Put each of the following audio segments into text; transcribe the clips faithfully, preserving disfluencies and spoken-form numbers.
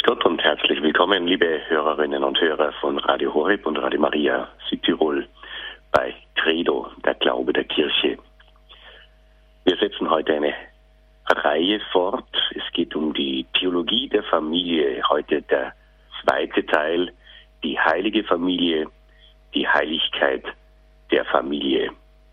Gott und herzlich willkommen, liebe Hörerinnen und Hörer von Radio Horeb und Radio Maria Südtirol bei Credo, der Glaube der Kirche. Wir setzen heute eine Reihe fort. Es geht um die Theologie der Familie. Heute der zweite Teil, die heilige Familie, die Heiligkeit der Familie.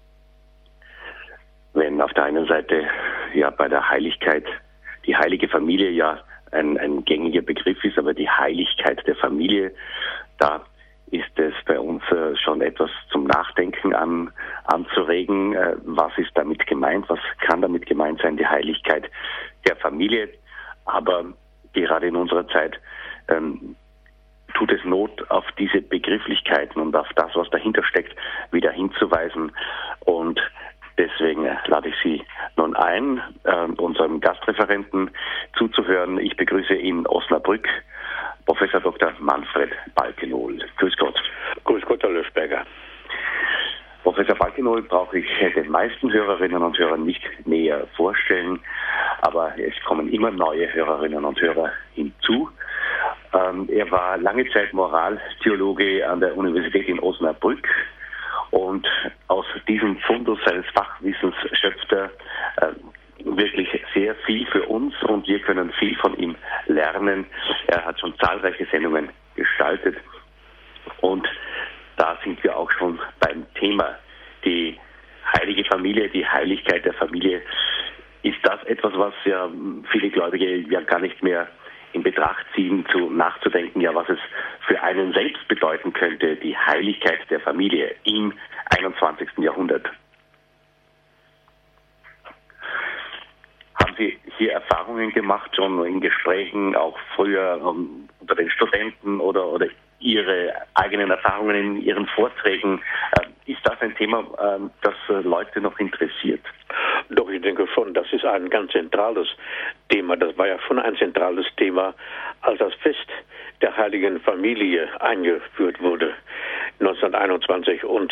Wenn auf der einen Seite ja bei der Heiligkeit die heilige Familie ja ein, ein gängiger Begriff ist, aber die Heiligkeit der Familie, da ist es bei uns äh, schon etwas zum Nachdenken an, anzuregen. Äh, was ist damit gemeint? Was kann damit gemeint sein, die Heiligkeit der Familie? Aber gerade in unserer Zeit ähm, tut es Not, auf diese Begrifflichkeiten und auf das, was dahinter steckt, wieder hinzuweisen. Und deswegen lade ich Sie nun ein, äh, unserem Gastreferenten zuzuhören. Ich begrüße in Osnabrück Professor Doktor Manfred Balkenohl. Grüß Gott. Grüß Gott, Herr Löschberger. Professor Balkenohl brauche ich den meisten Hörerinnen und Hörern nicht näher vorstellen, aber es kommen immer neue Hörerinnen und Hörer hinzu. Ähm, er war lange Zeit Moraltheologe an der Universität in Osnabrück. Und aus diesem Fundus seines Fachwissens schöpft er äh, wirklich sehr viel für uns und wir können viel von ihm lernen. Er hat schon zahlreiche Sendungen gestaltet und da sind wir auch schon beim Thema. Die heilige Familie, die Heiligkeit der Familie, ist das etwas, was ja viele Gläubige ja gar nicht mehr in Betracht ziehen, zu nachzudenken, ja, was es für einen selbst bedeuten könnte, die Heiligkeit der Familie im einundzwanzigsten Jahrhundert. Haben Sie hier Erfahrungen gemacht, schon in Gesprächen, auch früher um, unter den Studenten oder, oder Ihre eigenen Erfahrungen in Ihren Vorträgen? Äh, ist das ein Thema, äh, das äh, Leute noch interessiert? Doch, ich denke schon, das ist ein ganz zentrales Thema. Das war ja schon ein zentrales Thema, als das Fest der Heiligen Familie eingeführt wurde, neunzehnhunderteinundzwanzig. Und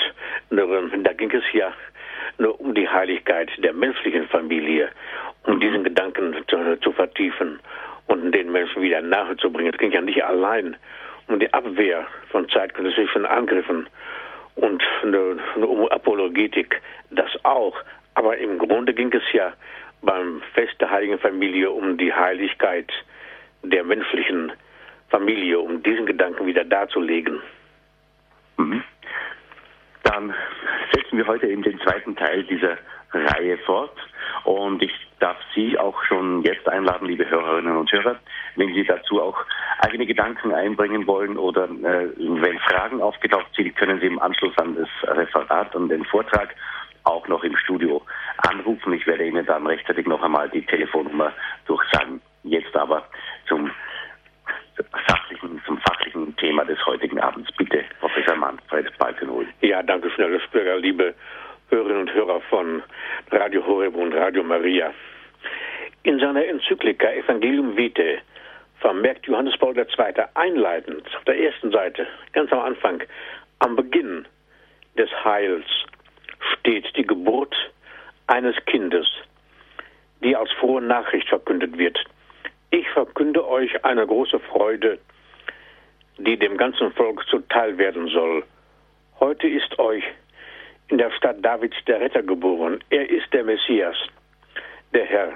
da ging es ja nur um die Heiligkeit der menschlichen Familie, um diesen Gedanken zu, zu vertiefen und den Menschen wieder nahe zu bringen. Es ging ja nicht allein um die Abwehr von zeitgenössischen Angriffen und um Apologetik, das auch. Aber im Grunde ging es ja beim Fest der Heiligen Familie um die Heiligkeit der menschlichen Familie, um diesen Gedanken wieder darzulegen. Mhm. Dann setzen wir heute in den zweiten Teil dieser Reihe fort und ich darf Sie auch schon jetzt einladen, liebe Hörerinnen und Hörer, wenn Sie dazu auch eigene Gedanken einbringen wollen oder äh, wenn Fragen aufgetaucht sind, können Sie im Anschluss an das Referat, an den Vortrag auch noch im Studio anrufen. Ich werde Ihnen dann rechtzeitig noch einmal die Telefonnummer durchsagen. Jetzt aber zum sachlichen, zum fachlichen Thema des heutigen Abends. Bitte, Professor Manfred Balkenohl. Ja, danke schön, Herr Löschberger, liebe Hörerinnen und Hörer von Radio Horeb und Radio Maria. In seiner Enzyklika Evangelium Vitae vermerkt Johannes Paul der Zweite einleitend auf der ersten Seite, ganz am Anfang, am Beginn des Heils steht die Geburt eines Kindes, die als frohe Nachricht verkündet wird. Ich verkünde euch eine große Freude, die dem ganzen Volk zuteil werden soll. Heute ist euch in der Stadt Davids der Retter geboren. Er ist der Messias, der Herr.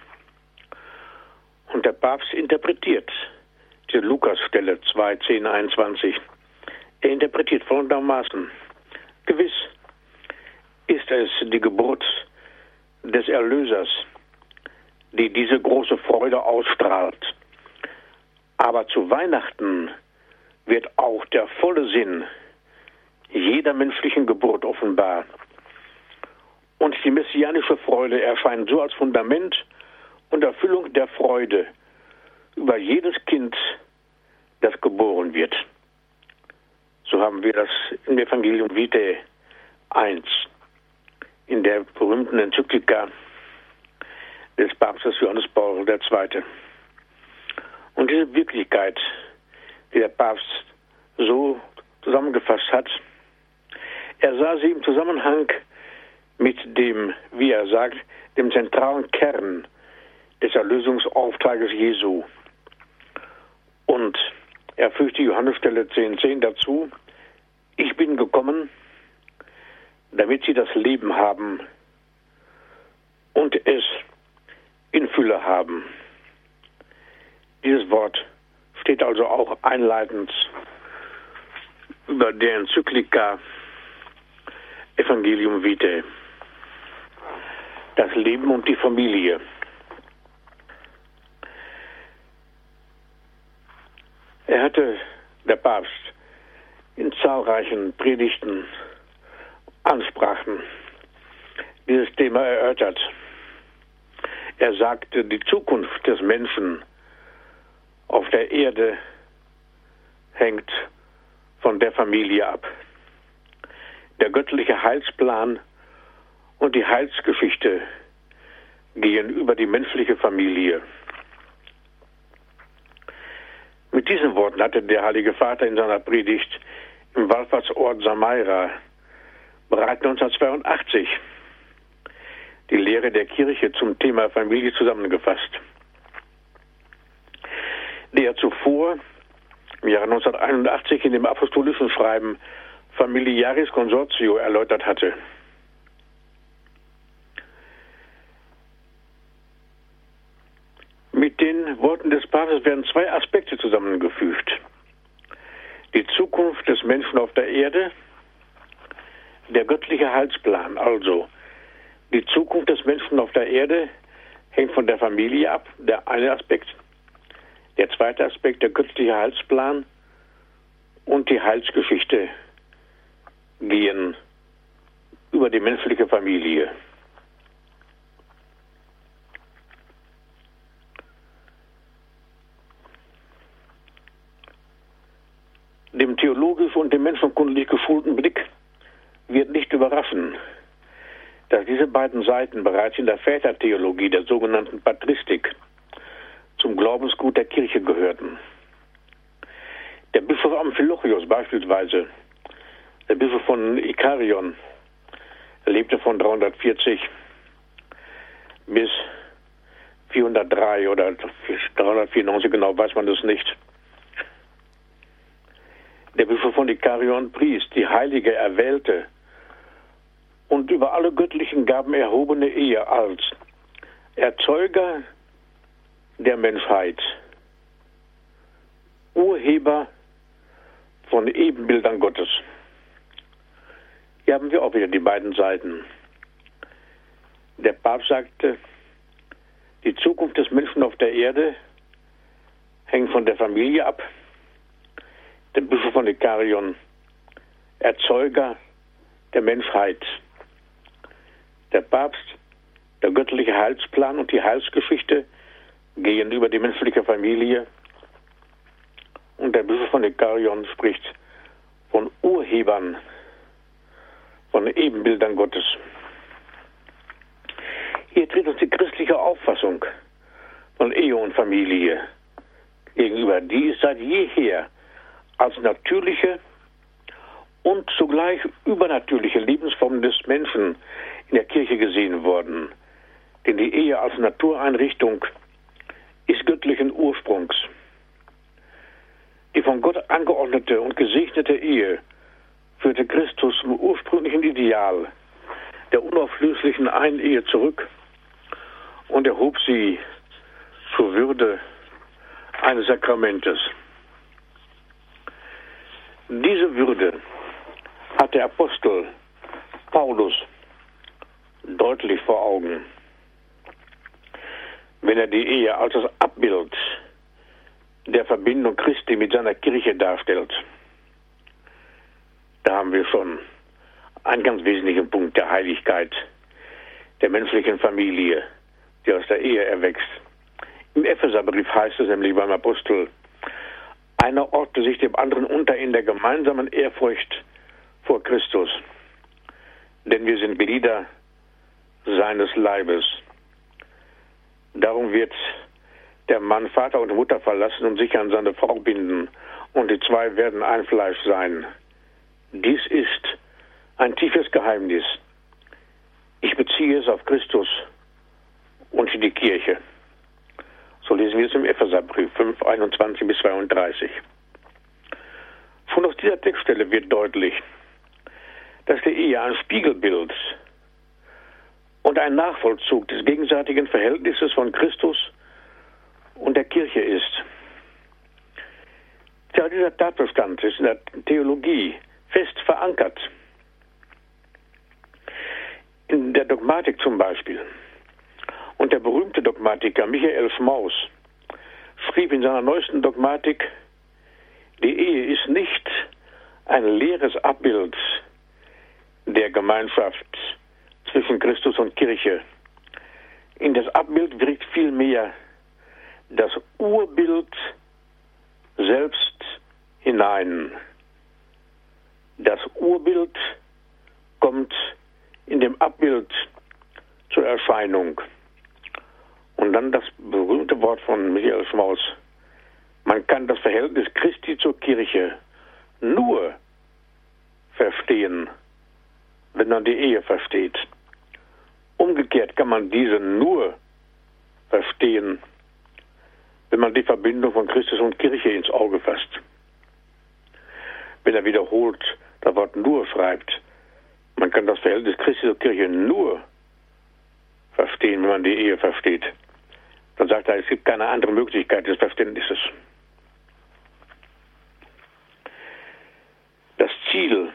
Und der Papst interpretiert die Lukas-Stelle zwei, zehn, einundzwanzig. Er interpretiert folgendermaßen: Gewiss ist es die Geburt des Erlösers, die diese große Freude ausstrahlt. Aber zu Weihnachten wird auch der volle Sinn jeder menschlichen Geburt offenbar. Und die messianische Freude erscheint so als Fundament und Erfüllung der Freude über jedes Kind, das geboren wird. So haben wir das im Evangelium Vitae eins, in der berühmten Enzyklika des Papstes Johannes Paul der Zweite. Und diese Wirklichkeit, die der Papst so zusammengefasst hat, er sah sie im Zusammenhang mit dem, wie er sagt, dem zentralen Kern des Erlösungsauftrages Jesu. fügt die Johannesstelle zehn zehn dazu: Ich bin gekommen, damit sie das Leben haben und es in Fülle haben. Dieses Wort steht also auch einleitend über der Enzyklika Evangelium Vitae. Das Leben und die Familie. Er hatte, der Papst, in zahlreichen Predigten, Ansprachen dieses Thema erörtert. Er sagte, die Zukunft des Menschen auf der Erde hängt von der Familie ab. Der göttliche Heilsplan und die Heilsgeschichte gehen über die menschliche Familie. Mit diesen Worten hatte der Heilige Vater in seiner Predigt im Wallfahrtsort Samaira bereits neunzehnhundertzweiundachtzig die Lehre der Kirche zum Thema Familie zusammengefasst, die er zuvor im Jahre neunzehnhunderteinundachtzig in dem apostolischen Schreiben Familiaris Consortio erläutert hatte. Mit den Worten des Papstes werden zwei Aspekte zusammengefügt. Die Zukunft des Menschen auf der Erde, der göttliche Heilsplan, also die Zukunft des Menschen auf der Erde hängt von der Familie ab, der eine Aspekt. Der zweite Aspekt, der göttliche Heilsplan und die Heilsgeschichte gehen über die menschliche Familie. Dem theologisch und dem menschenkundlich geschulten Blick wird nicht überraschen, dass diese beiden Seiten bereits in der Vätertheologie, der sogenannten Patristik, zum Glaubensgut der Kirche gehörten. Der Bischof Amphilochios beispielsweise, der Bischof von Ikarion, er lebte von dreihundertvierzig bis vierhundertdrei oder dreihundertvierundneunzig, genau weiß man das nicht. Der Bischof von Ikarion pries die heilige, erwählte und über alle göttlichen Gaben erhobene Ehe als Erzeuger der Menschheit, Urheber von Ebenbildern Gottes. Hier haben wir auch wieder die beiden Seiten. Der Papst sagte, die Zukunft des Menschen auf der Erde hängt von der Familie ab. Der Bischof von Ikarion, Erzeuger der Menschheit. Der Papst, der göttliche Heilsplan und die Heilsgeschichte gehen über die menschliche Familie. Und der Bischof von Ikarion spricht von Urhebern, von Ebenbildern Gottes. Hier tritt uns die christliche Auffassung von Ehe und Familie gegenüber. Die ist seit jeher als natürliche und zugleich übernatürliche Lebensform des Menschen in der Kirche gesehen worden. Denn die Ehe als Natureinrichtung ist göttlichen Ursprungs. Die von Gott angeordnete und gesegnete Ehe führte Christus zum ursprünglichen Ideal der unauflöslichen Einehe zurück und erhob sie zur Würde eines Sakramentes. Diese Würde hat der Apostel Paulus deutlich vor Augen, wenn er die Ehe als das Abbild der Verbindung Christi mit seiner Kirche darstellt. Da haben wir schon einen ganz wesentlichen Punkt der Heiligkeit der menschlichen Familie, die aus der Ehe erwächst. Im Epheserbrief heißt es nämlich beim Apostel, einer ordnet sich dem anderen unter in der gemeinsamen Ehrfurcht vor Christus. Denn wir sind Glieder seines Leibes. Darum wird der Mann Vater und Mutter verlassen und sich an seine Frau binden, und die zwei werden ein Fleisch sein. Dies ist ein tiefes Geheimnis. Ich beziehe es auf Christus und die Kirche. So lesen wir es im Epheserbrief fünf, einundzwanzig bis zweiunddreißig. Schon aus dieser Textstelle wird deutlich, dass die Ehe ein Spiegelbild und ein Nachvollzug des gegenseitigen Verhältnisses von Christus und der Kirche ist. Ja, dieser Tatbestand ist in der Theologie fest verankert. In der Dogmatik zum Beispiel. Und der berühmte Dogmatiker Michael Schmaus schrieb in seiner neuesten Dogmatik, die Ehe ist nicht ein leeres Abbild der Gemeinschaft zwischen Christus und Kirche. In das Abbild wirkt vielmehr das Urbild selbst hinein. Das Urbild kommt in dem Abbild zur Erscheinung. Und dann das berühmte Wort von Michael Schmaus. Man kann das Verhältnis Christi zur Kirche nur verstehen, wenn man die Ehe versteht. Umgekehrt kann man diese nur verstehen, wenn man die Verbindung von Christus und Kirche ins Auge fasst. Wenn er wiederholt das Wort nur schreibt, man kann das Verhältnis Christi zur Kirche nur verstehen, wenn man die Ehe versteht, dann sagt er, es gibt keine andere Möglichkeit des Verständnisses. Das Ziel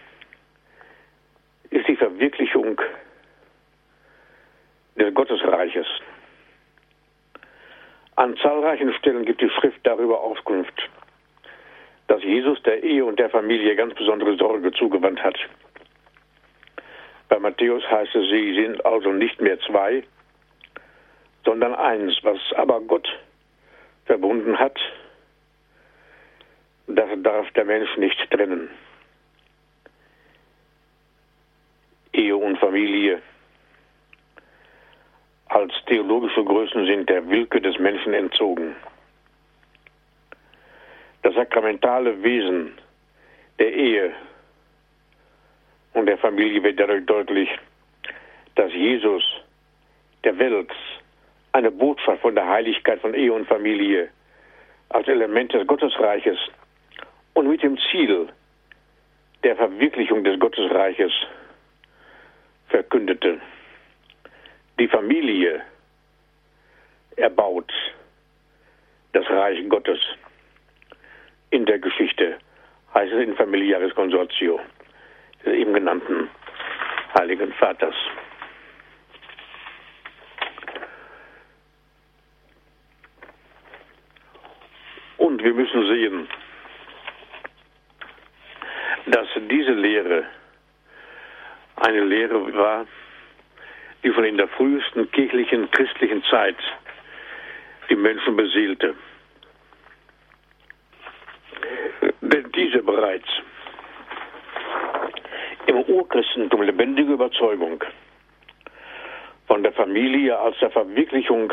ist die Verwirklichung des Gottesreiches. An zahlreichen Stellen gibt die Schrift darüber Auskunft, dass Jesus der Ehe und der Familie ganz besondere Sorge zugewandt hat. Bei Matthäus heißt es, sie sind also nicht mehr zwei, sondern eins. Was aber Gott verbunden hat, das darf der Mensch nicht trennen. Ehe und Familie als theologische Größen sind der Willkür des Menschen entzogen. Das sakramentale Wesen der Ehe und der Familie wird dadurch deutlich, dass Jesus der Welt eine Botschaft von der Heiligkeit von Ehe und Familie als Element des Gottesreiches und mit dem Ziel der Verwirklichung des Gottesreiches verkündete. Die Familie erbaut das Reich Gottes. In der Geschichte heißt es in Familiaris Consortio des eben genannten Heiligen Vaters. Und wir müssen sehen, dass diese Lehre eine Lehre war, die von in der frühesten kirchlichen, christlichen Zeit die Menschen beseelte. Denn diese bereits im Urchristentum lebendige Überzeugung von der Familie als der Verwirklichung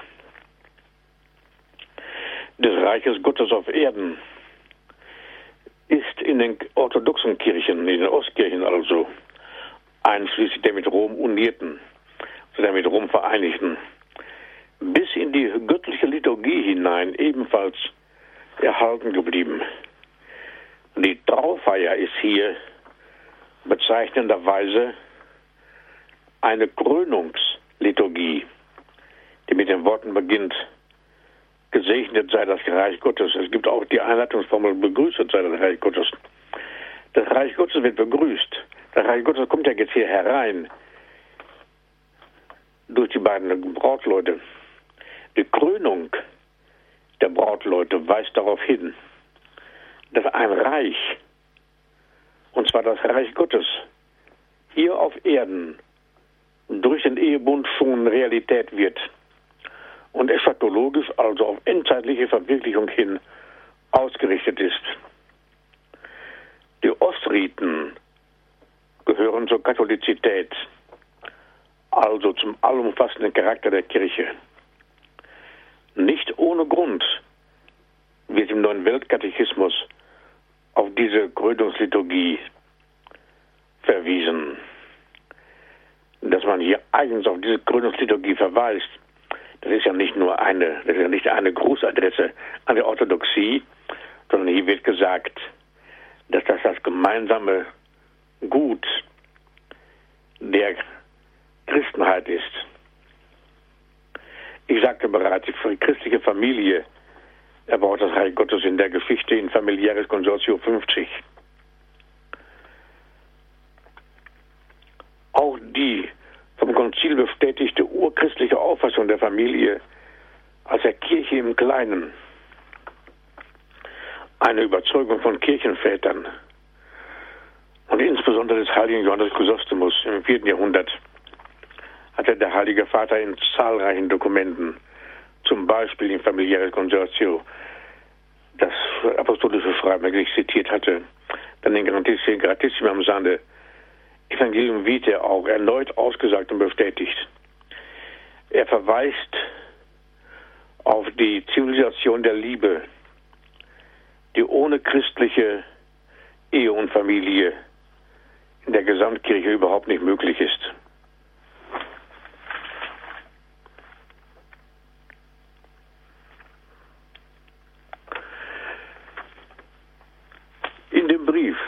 des Reiches Gottes auf Erden ist in den orthodoxen Kirchen, in den Ostkirchen also, einschließlich der mit Rom unierten, der mit Rom vereinigten, bis in die göttliche Liturgie hinein ebenfalls erhalten geblieben. Die Traufeier ist hier bezeichnenderweise eine Krönungsliturgie, die mit den Worten beginnt: Gesegnet sei das Reich Gottes. Es gibt auch die Einleitungsformel: Begrüßet sei das Reich Gottes. Das Reich Gottes wird begrüßt. Das Reich Gottes kommt ja jetzt hier herein durch die beiden Brautleute. Die Krönung der Brautleute weist darauf hin, dass ein Reich, und zwar das Reich Gottes, hier auf Erden durch den Ehebund schon Realität wird und eschatologisch, also auf endzeitliche Verwirklichung hin, ausgerichtet ist. Die Ostriten gehören zur Katholizität, also zum allumfassenden Charakter der Kirche. Nicht ohne Grund wird im Neuen Weltkatechismus auf diese Krönungsliturgie verwiesen. Dass man hier eigens auf diese Krönungsliturgie verweist, das ist ja nicht nur eine, das ist ja nicht eine Grußadresse an die Orthodoxie, sondern hier wird gesagt, dass das das gemeinsame Gut der Christenheit ist. Ich sagte bereits, die christliche Familie erbaut das Reich Gottes in der Geschichte in Familiares Consortio fünfzig. Auch die vom Konzil bestätigte urchristliche Auffassung der Familie als der Kirche im Kleinen, eine Überzeugung von Kirchenvätern und insbesondere des heiligen Johannes Chrysostomus im vierten Jahrhundert, hatte der Heilige Vater in zahlreichen Dokumenten, zum Beispiel im Familiares Consortio, das apostolische Schreiben, das ich zitiert hatte, dann in Gratissima Sande, Evangelium Vitae auch erneut ausgesagt und bestätigt. Er verweist auf die Zivilisation der Liebe, die ohne christliche Ehe und Familie in der Gesamtkirche überhaupt nicht möglich ist. In dem Brief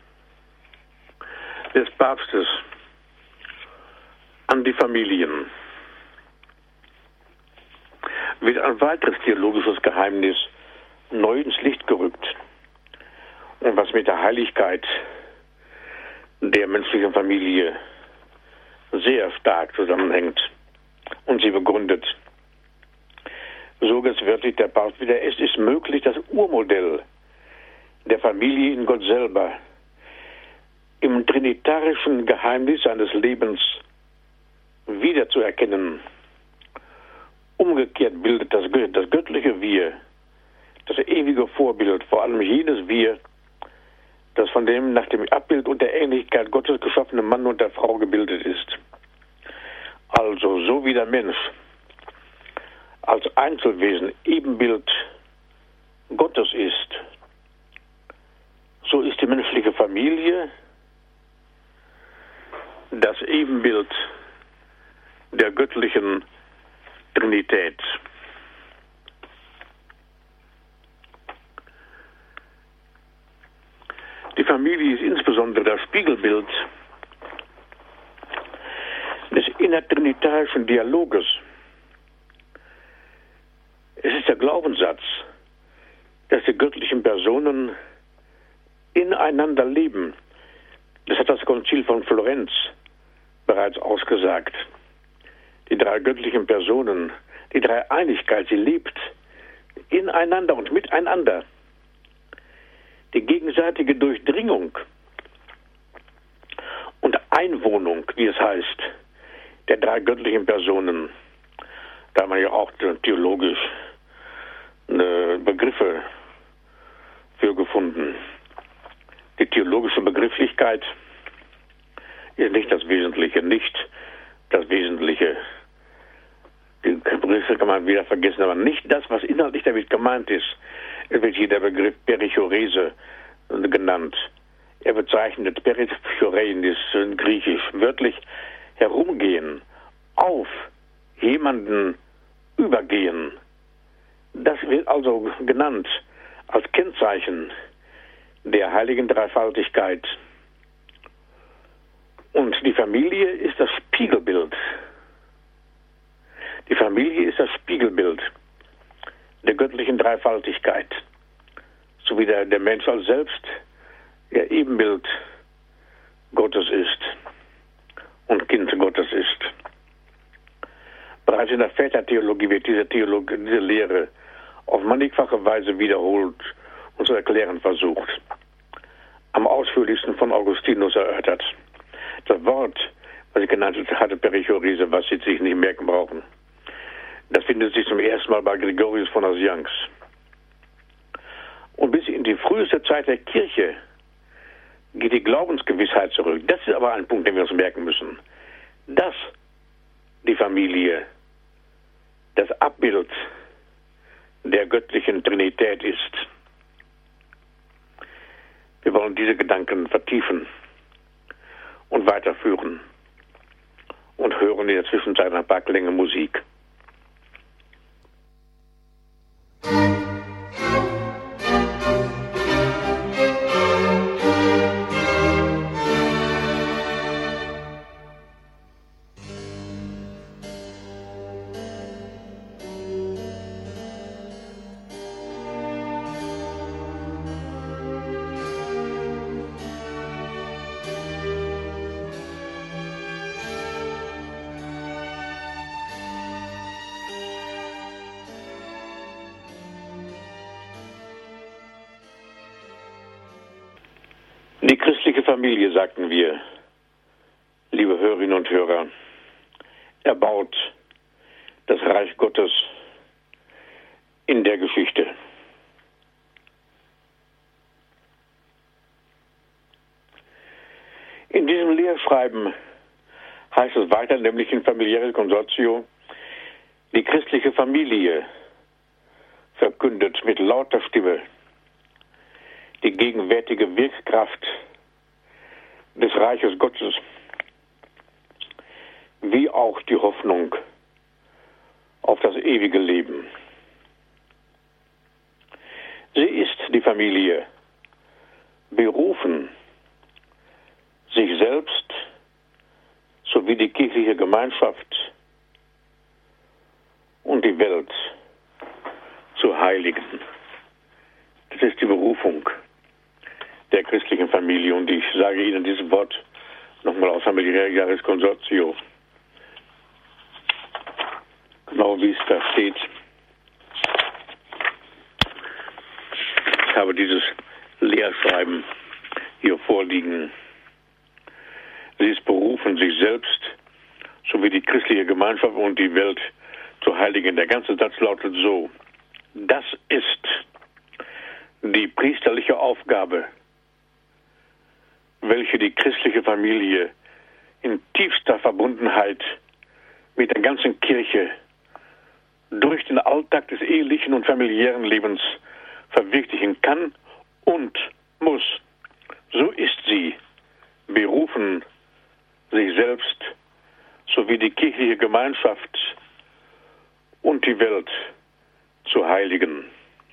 des Papstes an die Familien wird ein weiteres theologisches Geheimnis neu ins Licht gerückt, und was mit der Heiligkeit der menschlichen Familie sehr stark zusammenhängt und sie begründet. So es wörtlich der Papst wieder, es ist möglich, das Urmodell der Familie in Gott selber im trinitarischen Geheimnis seines Lebens wiederzuerkennen. Umgekehrt bildet das, das göttliche Wir, das ewige Vorbild, vor allem jenes Wir, das von dem nach dem Abbild und der Ähnlichkeit Gottes geschaffene Mann und der Frau gebildet ist. Also, so wie der Mensch als Einzelwesen Ebenbild Gottes ist, so ist die menschliche Familie das Ebenbild der göttlichen Trinität. Die Familie ist insbesondere das Spiegelbild des innertrinitarischen Dialoges. Es ist der Glaubenssatz, dass die göttlichen Personen ineinander leben. Das hat das Konzil von Florenz bereits ausgesagt. Die drei göttlichen Personen, die Dreieinigkeit, sie lebt ineinander und miteinander. Die gegenseitige Durchdringung und Einwohnung, wie es heißt, der drei göttlichen Personen, da haben wir ja auch theologisch Begriffe für gefunden. Die theologische Begrifflichkeit ist nicht das Wesentliche, nicht das Wesentliche. Die Begriffe kann man wieder vergessen, aber nicht das, was inhaltlich damit gemeint ist. Es wird hier der Begriff Perichorese genannt. Er bezeichnet Perichorein, ist in Griechisch, wörtlich herumgehen, auf jemanden übergehen. Das wird also genannt als Kennzeichen der heiligen Dreifaltigkeit. Und die Familie ist das Spiegelbild. Die Familie ist das Spiegelbild der göttlichen Dreifaltigkeit, so wie der, der Mensch als selbst der Ebenbild Gottes ist und Kind Gottes ist. Bereits in der Vätertheologie wird diese, Theologie, diese Lehre auf mannigfache Weise wiederholt und zu erklären versucht. Am ausführlichsten von Augustinus erörtert. Das Wort, was ich genannt hatte, Perichorese, was Sie sich nicht merken brauchen, das findet sich zum ersten Mal bei Gregorius von Nazianz. Und bis in die früheste Zeit der Kirche geht die Glaubensgewissheit zurück. Das ist aber ein Punkt, den wir uns merken müssen. Dass die Familie das Abbild der göttlichen Trinität ist. Wir wollen diese Gedanken vertiefen und weiterführen und hören in der Zwischenzeit ein paar Klänge Musik. Die christliche Familie, sagten wir, liebe Hörerinnen und Hörer, erbaut das Reich Gottes in der Geschichte. In diesem Lehrschreiben heißt es weiter, nämlich in Familiaris Consortio, die christliche Familie verkündet mit lauter Stimme die gegenwärtige Wirkkraft des Reiches Gottes, wie auch die Hoffnung auf das ewige Leben. Sie ist, die Familie, berufen, sich selbst sowie die kirchliche Gemeinschaft und die Welt zu heiligen. Das ist die Berufung der christlichen Familie. Und ich sage Ihnen dieses Wort nochmal aus Familiaris Consortio, genau wie es da steht. Ich habe dieses Lehrschreiben hier vorliegen. Sie ist berufen, sich selbst sowie die christliche Gemeinschaft und die Welt zu heiligen. Der ganze Satz lautet so: Das ist die priesterliche Aufgabe, welche die christliche Familie in tiefster Verbundenheit mit der ganzen Kirche durch den Alltag des ehelichen und familiären Lebens verwirklichen kann und muss. So ist sie berufen, sich selbst sowie die kirchliche Gemeinschaft und die Welt zu heiligen.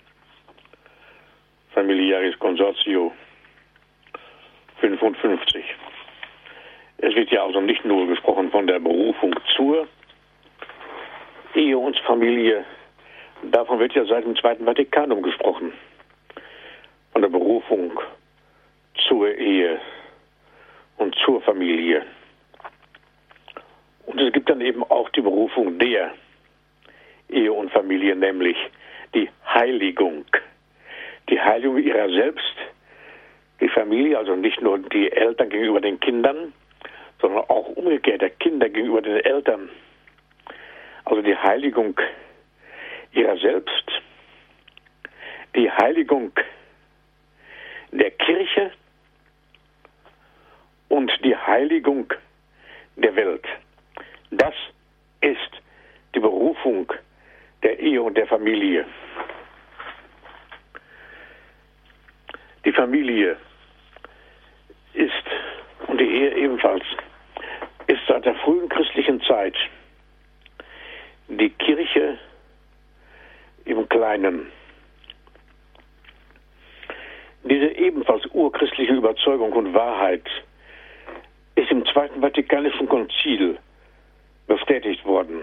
Familiaris Consortio fünfundfünfzig. Es wird ja also nicht nur gesprochen von der Berufung zur Ehe und Familie, davon wird ja seit dem Zweiten Vatikanum gesprochen, von der Berufung zur Ehe und zur Familie. Und es gibt dann eben auch die Berufung der Ehe und Familie, nämlich die Heiligung. Die Heiligung ihrer selbst, die Familie, also nicht nur die Eltern gegenüber den Kindern, sondern auch umgekehrt der Kinder gegenüber den Eltern. Also die Heiligung ihrer selbst, die Heiligung der Kirche und die Heiligung der Welt. Das ist die Berufung der Ehe und der Familie. Die Familie ist, und die Ehe ebenfalls, ist seit der frühen christlichen Zeit die Kirche im Kleinen. Diese ebenfalls urchristliche Überzeugung und Wahrheit ist im Zweiten Vatikanischen Konzil bestätigt worden.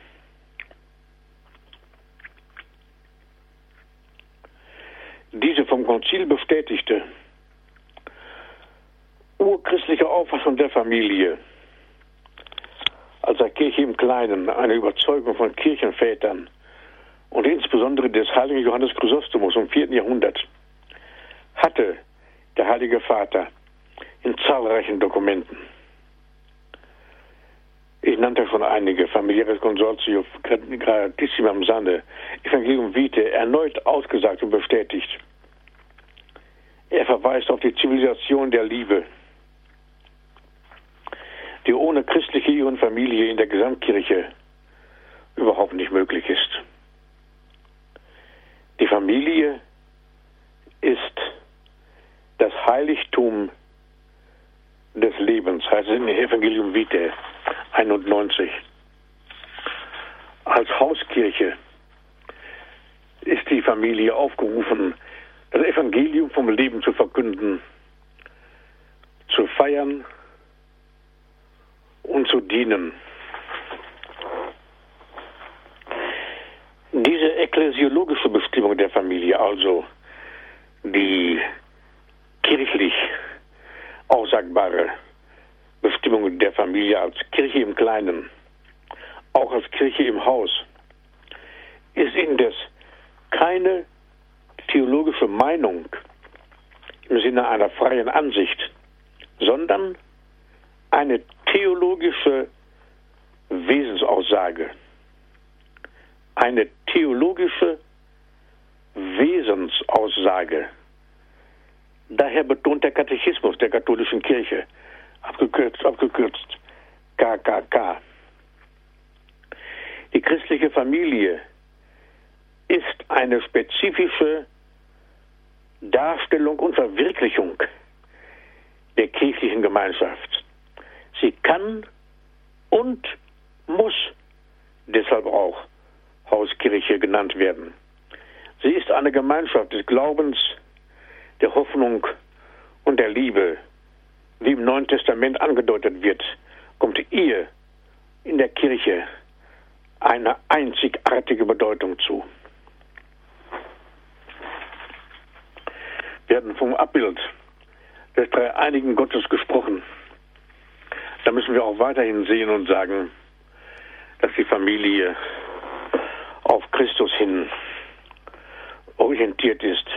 Diese vom Konzil bestätigte urchristliche Auffassung der Familie als der Kirche im Kleinen, eine Überzeugung von Kirchenvätern und insbesondere des heiligen Johannes Chrysostomus im vierten Jahrhundert, hatte der Heilige Vater in zahlreichen Dokumenten. Ich nannte schon einige: Familiaris Consortio, Gratissimam Sanne, Evangelium Vitae, erneut ausgesagt und bestätigt. Er verweist auf die Zivilisation der Liebe, die ohne christliche Ehe und Familie in der Gesamtkirche überhaupt nicht möglich ist. Die Familie ist das Heiligtum des Lebens, heißt es in Evangelium Vitae einundneunzig. Als Hauskirche ist die Familie aufgerufen, das Evangelium vom Leben zu verkünden, zu feiern und zu dienen. Diese ekklesiologische Bestimmung der Familie, also die kirchlich aussagbare Bestimmung der Familie als Kirche im Kleinen, auch als Kirche im Haus, ist indes keine theologische Meinung im Sinne einer freien Ansicht, sondern eine theologische Wesensaussage. Eine theologische Wesensaussage. Daher betont der Katechismus der katholischen Kirche, abgekürzt, abgekürzt K K K. Die christliche Familie ist eine spezifische Darstellung und Verwirklichung der kirchlichen Gemeinschaft. Sie kann und muss deshalb auch Hauskirche genannt werden. Sie ist eine Gemeinschaft des Glaubens, der Hoffnung und der Liebe. Wie im Neuen Testament angedeutet wird, kommt ihr in der Kirche eine einzigartige Bedeutung zu. Wir hatten vom Abbild des dreieinigen Gottes gesprochen. Da müssen wir auch weiterhin sehen und sagen, dass die Familie auf Christus hin orientiert ist.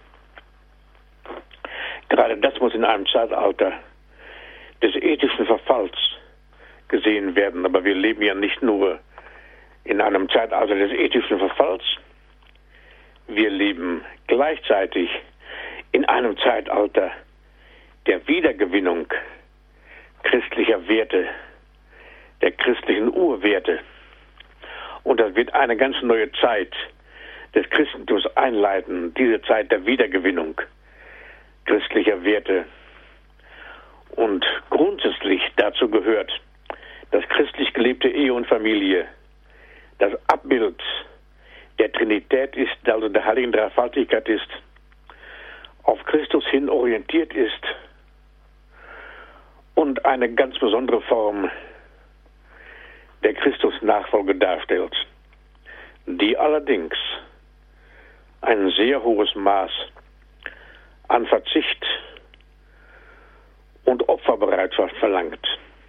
Gerade das muss in einem Zeitalter des ethischen Verfalls gesehen werden. Aber wir leben ja nicht nur in einem Zeitalter des ethischen Verfalls, wir leben gleichzeitig in einem Zeitalter der Wiedergewinnung christlicher Werte, der christlichen Urwerte. Und das wird eine ganz neue Zeit des Christentums einleiten, diese Zeit der Wiedergewinnung christlicher Werte. Und grundsätzlich dazu gehört, dass christlich gelebte Ehe und Familie das Abbild der Trinität ist, also der heiligen Dreifaltigkeit ist, auf Christus hin orientiert ist und eine ganz besondere Form der Christus-Nachfolge darstellt, die allerdings ein sehr hohes Maß an Verzicht und Opferbereitschaft verlangt.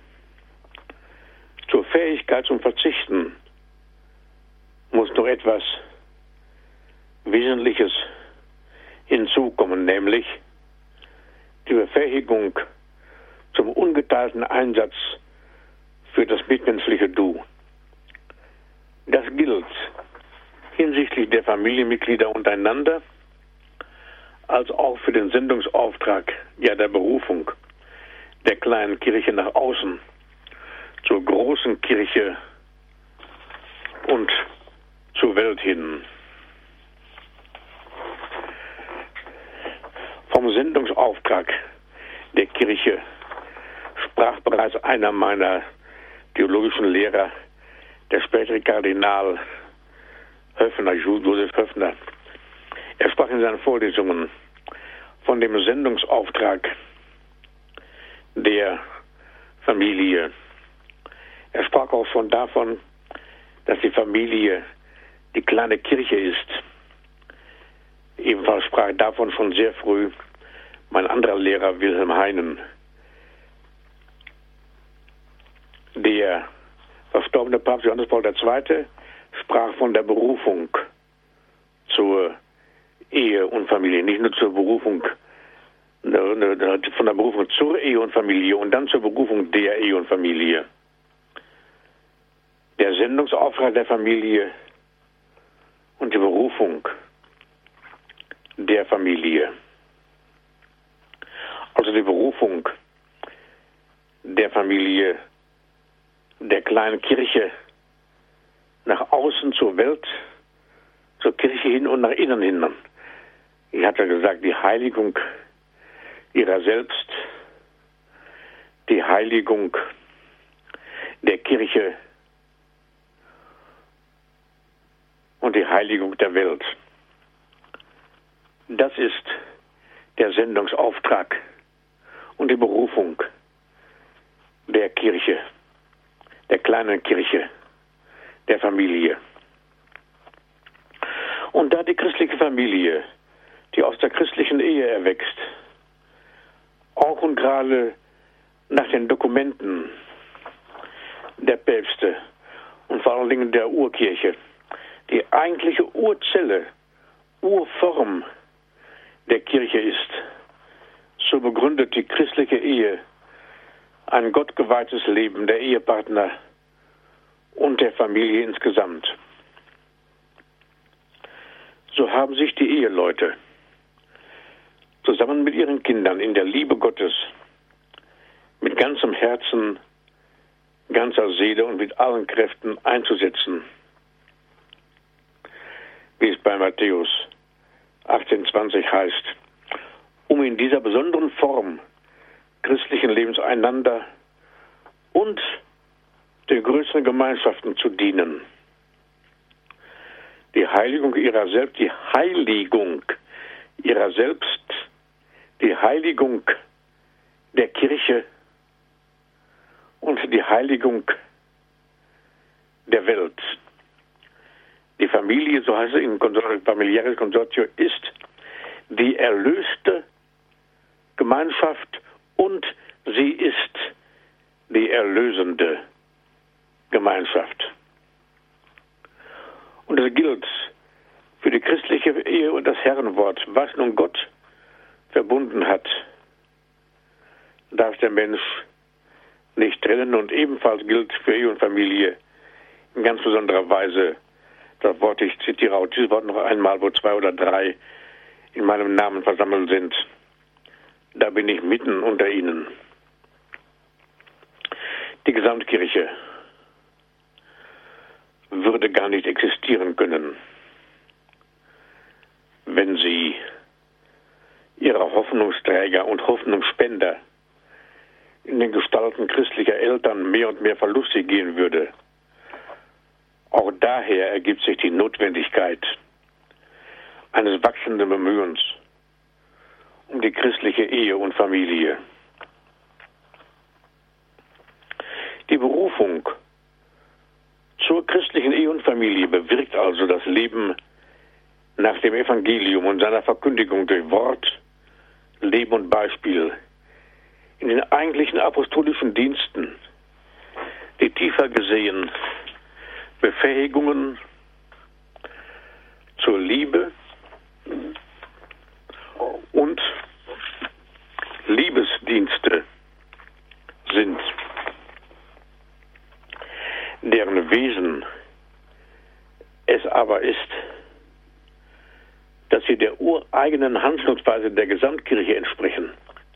Zur Fähigkeit zum Verzichten muss noch etwas Wesentliches hinzukommen, nämlich die Befähigung zum ungeteilten Einsatz für das mitmenschliche Du. Das gilt hinsichtlich der Familienmitglieder untereinander, als auch für den Sendungsauftrag, ja der Berufung der kleinen Kirche nach außen, zur großen Kirche und zur Welt hin. Vom Sendungsauftrag der Kirche sprach bereits einer meiner theologischen Lehrer, der spätere Kardinal Höffner, Josef Höffner. Er sprach in seinen Vorlesungen von dem Sendungsauftrag der Familie. Er sprach auch schon davon, dass die Familie die kleine Kirche ist. Ebenfalls sprach er davon schon sehr früh mein anderer Lehrer Wilhelm Heinen. Der verstorbene Papst Johannes Paul der Zweite sprach von der Berufung zur Ehe und Familie, nicht nur zur Berufung, von der Berufung zur Ehe und Familie und dann zur Berufung der Ehe und Familie. Der Sendungsauftrag der Familie und die Berufung der Familie. Also die Berufung der Familie, der kleinen Kirche nach außen zur Welt, zur Kirche hin und nach innen hin. Ich hatte gesagt, die Heiligung ihrer selbst, die Heiligung der Kirche und die Heiligung der Welt. Das ist der Sendungsauftrag und die Berufung der Kirche, der kleinen Kirche, der Familie. Und da die christliche Familie, die aus der christlichen Ehe erwächst, auch und gerade nach den Dokumenten der Päpste und vor allen Dingen der Urkirche, die eigentliche Urzelle, Urform der Kirche ist, So begründet die christliche Ehe ein gottgeweihtes Leben der Ehepartner und der Familie insgesamt. So haben sich die Eheleute zusammen mit ihren Kindern in der Liebe Gottes mit ganzem Herzen, ganzer Seele und mit allen Kräften einzusetzen, wie es bei Matthäus achtzehn zwanzig heißt, um in dieser besonderen Form christlichen Lebens einander und den größeren Gemeinschaften zu dienen. Die Heiligung ihrer selbst, die Heiligung ihrer selbst, die Heiligung der Kirche und die Heiligung der Welt. Die Familie, so heißt es im familiäres Konsortio, ist die erlöste Gemeinschaft und sie ist die erlösende Gemeinschaft. Und es gilt für die christliche Ehe und das Herrenwort, was nun Gott verbunden hat, darf der Mensch nicht trennen. Und ebenfalls gilt für Ehe und Familie in ganz besonderer Weise das Wort, ich zitiere auch dieses Wort noch einmal, wo zwei oder drei in meinem Namen versammelt sind, da bin ich mitten unter ihnen. Die Gesamtkirche würde gar nicht existieren können, wenn sie ihrer Hoffnungsträger und Hoffnungsspender in den Gestalten christlicher Eltern mehr und mehr verlustig gehen würde. Auch daher ergibt sich die Notwendigkeit eines wachsenden Bemühens um die christliche Ehe und Familie. Die Berufung zur christlichen Ehe und Familie bewirkt also das Leben nach dem Evangelium und seiner Verkündigung durch Wort, Leben und Beispiel in den eigentlichen apostolischen Diensten, die tiefer gesehen Befähigungen zur Liebe und Liebesdienste sind, deren Wesen es aber ist, dass sie der ureigenen Handlungsweise der Gesamtkirche entsprechen.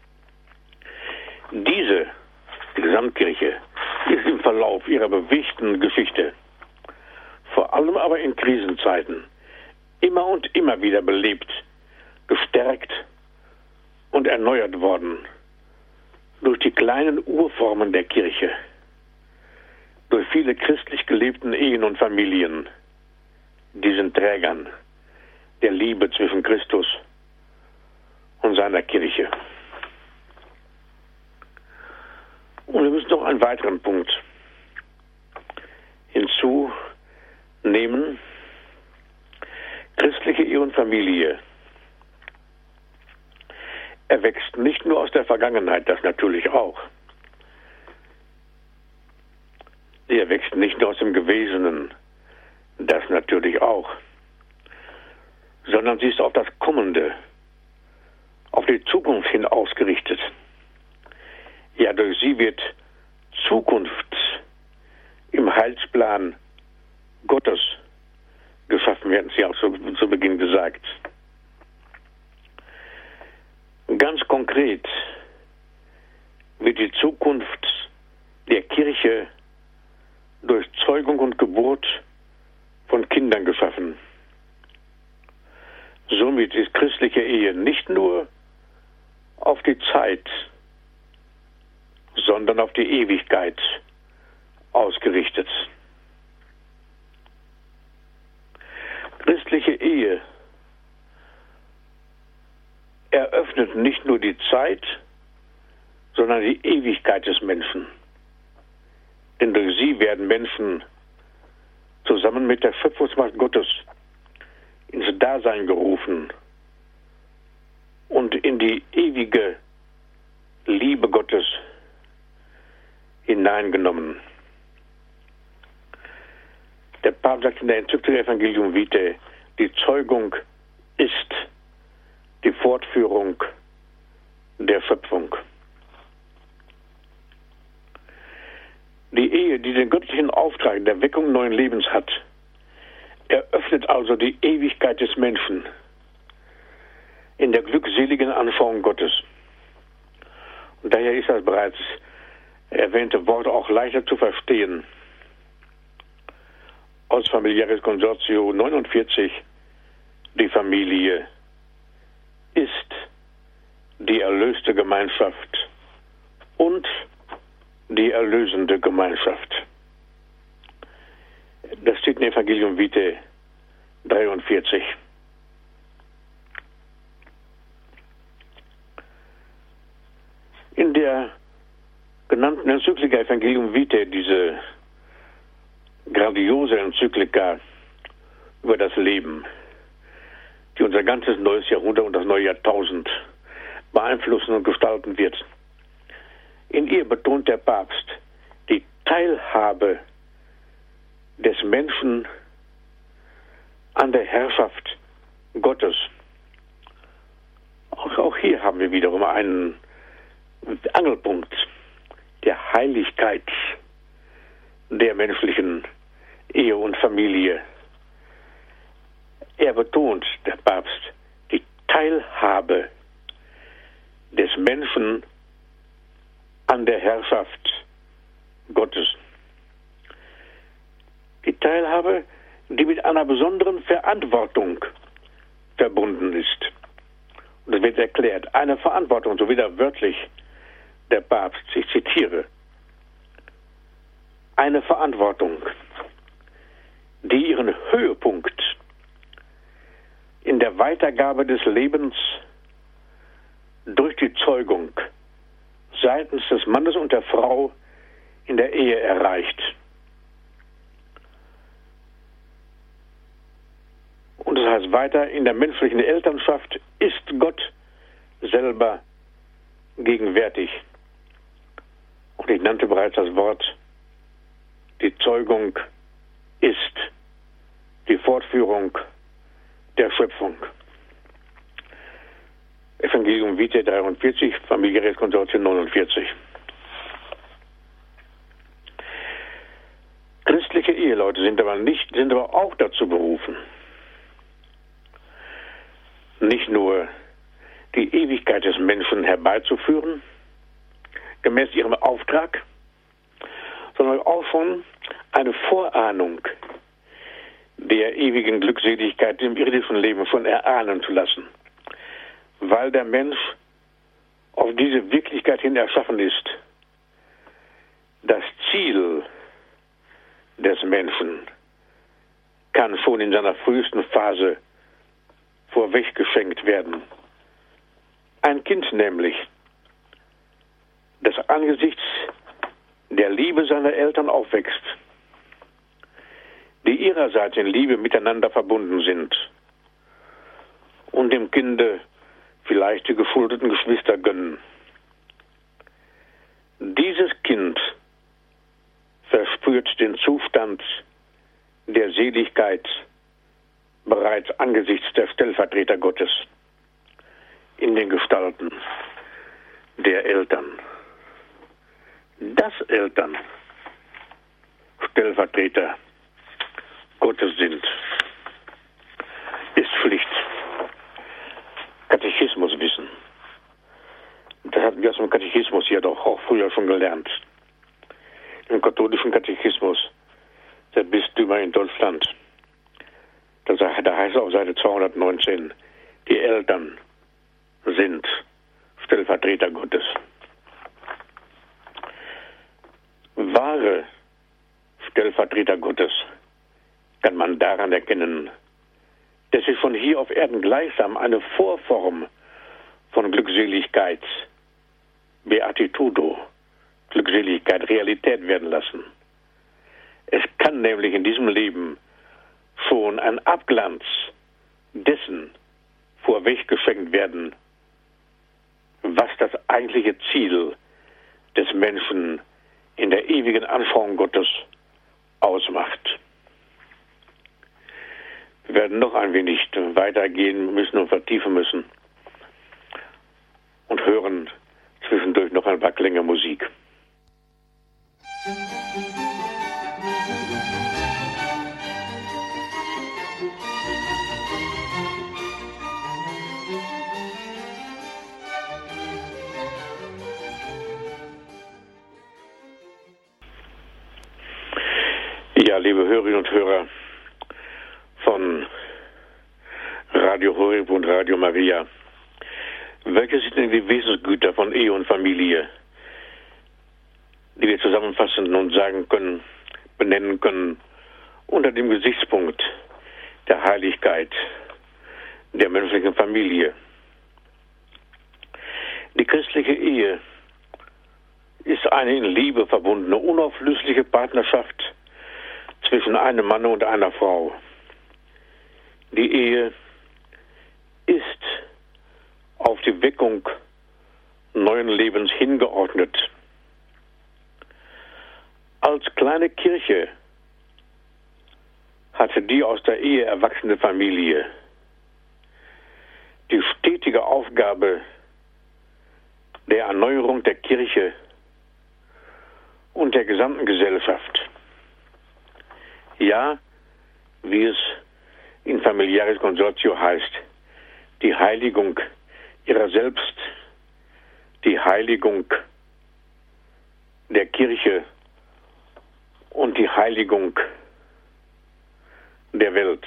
Diese die Gesamtkirche ist im Verlauf ihrer bewegten Geschichte, vor allem aber in Krisenzeiten, immer und immer wieder belebt, gestärkt und erneuert worden durch die kleinen Urformen der Kirche, durch viele christlich gelebten Ehen und Familien, diesen Trägern der Liebe zwischen Christus und seiner Kirche. Und wir müssen noch einen weiteren Punkt hinzunehmen. Christliche Ehe und Familie erwächst nicht nur aus der Vergangenheit, das natürlich auch. Sie erwächst nicht nur aus dem Gewesenen, das natürlich auch, sondern sie ist auf das Kommende, auf die Zukunft hin ausgerichtet. Ja, durch sie wird Zukunft im Heilsplan Gottes geschaffen, werden Sie auch zu, zu Beginn gesagt. Ganz konkret wird die Zukunft der Kirche durch Zeugung und Geburt von Kindern geschaffen. Somit ist christliche Ehe nicht nur auf die Zeit, sondern auf die Ewigkeit ausgerichtet. Christliche Ehe eröffnet nicht nur die Zeit, sondern die Ewigkeit des Menschen. Denn durch sie werden Menschen zusammen mit der Schöpfungsmacht Gottes ins Dasein gerufen und in die ewige Liebe Gottes hineingenommen. Der Papst sagt in der Enzyklika Evangelium Vitae, die Zeugung ist die Fortführung der Schöpfung. Die Ehe, die den göttlichen Auftrag der Weckung neuen Lebens hat, eröffnet also die Ewigkeit des Menschen in der glückseligen Anschauung Gottes. Und daher ist das bereits erwähnte Wort auch leichter zu verstehen. Aus Familiaris Consortio neunundvierzig, die Familie ist die erlöste Gemeinschaft und die erlösende Gemeinschaft. Das steht in Evangelium Vitae dreiundvierzig. In der genannten Enzyklika Evangelium Vitae, diese grandiose Enzyklika über das Leben, die unser ganzes neues Jahrhundert und das neue Jahrtausend beeinflussen und gestalten wird. In ihr betont der Papst die Teilhabe des Menschen an der Herrschaft Gottes. Auch, auch hier haben wir wiederum einen Angelpunkt der Heiligkeit der menschlichen Ehe und Familie. Er betont, der Papst, die Teilhabe des Menschen an der Herrschaft Gottes. Die Teilhabe, die mit einer besonderen Verantwortung verbunden ist. Und das wird erklärt. Eine Verantwortung, so wieder wörtlich der Papst, ich zitiere, eine Verantwortung, die ihren Höhepunkt in der Weitergabe des Lebens durch die Zeugung seitens des Mannes und der Frau in der Ehe erreicht. Und das heißt weiter, in der menschlichen Elternschaft ist Gott selber gegenwärtig. Und ich nannte bereits das Wort, die Zeugung ist die Fortführung der Schöpfung. Evangelium Vitae dreiundvierzig, Familiaris Consortio neunundvierzig. Christliche Eheleute sind aber nicht, sind aber auch dazu berufen, nicht nur die Ewigkeit des Menschen herbeizuführen, gemäß ihrem Auftrag, sondern auch schon eine Vorahnung der ewigen Glückseligkeit im irdischen Leben schon erahnen zu lassen, weil der Mensch auf diese Wirklichkeit hin erschaffen ist. Das Ziel des Menschen kann schon in seiner frühesten Phase vorweggeschenkt werden. Ein Kind nämlich, das angesichts der Liebe seiner Eltern aufwächst, die ihrerseits in Liebe miteinander verbunden sind und dem Kinde vielleicht die geschuldeten Geschwister gönnen. Dieses Kind verspürt den Zustand der Seligkeit bereits angesichts der Stellvertreter Gottes in den Gestalten der Eltern. Dass Eltern Stellvertreter Gottes sind, ist Pflicht. Katechismuswissen. Das hatten wir aus dem Katechismus ja doch auch früher schon gelernt. Im katholischen Katechismus der Bistümer in Deutschland. Da heißt es auf Seite zweihundertneunzehn, die Eltern sind Stellvertreter Gottes. Wahre Stellvertreter Gottes kann man daran erkennen, dass sie von hier auf Erden gleichsam eine Vorform von Glückseligkeit, Beatitudo, Glückseligkeit, Realität werden lassen. Es kann nämlich in diesem Leben schon ein Abglanz dessen vorweggeschenkt werden, was das eigentliche Ziel des Menschen in der ewigen Anschauung Gottes ausmacht. Wir werden noch ein wenig weitergehen müssen und vertiefen müssen und hören Klänge Musik. Ja, liebe Hörerinnen und Hörer von Radio Horeb und Radio Maria, welche sind denn die Wesensgüter von Ehe und Familie, die wir zusammenfassen und sagen können, benennen können, unter dem Gesichtspunkt der Heiligkeit der menschlichen Familie? Die christliche Ehe ist eine in Liebe verbundene, unauflösliche Partnerschaft zwischen einem Mann und einer Frau. Die Ehe ist auf die Weckung neuen Lebens hingeordnet. Als kleine Kirche hatte die aus der Ehe erwachsene Familie die stetige Aufgabe der Erneuerung der Kirche und der gesamten Gesellschaft. Ja, wie es in Familiaris Consortio heißt, die Heiligung ihrer selbst, die Heiligung der Kirche und die Heiligung der Welt.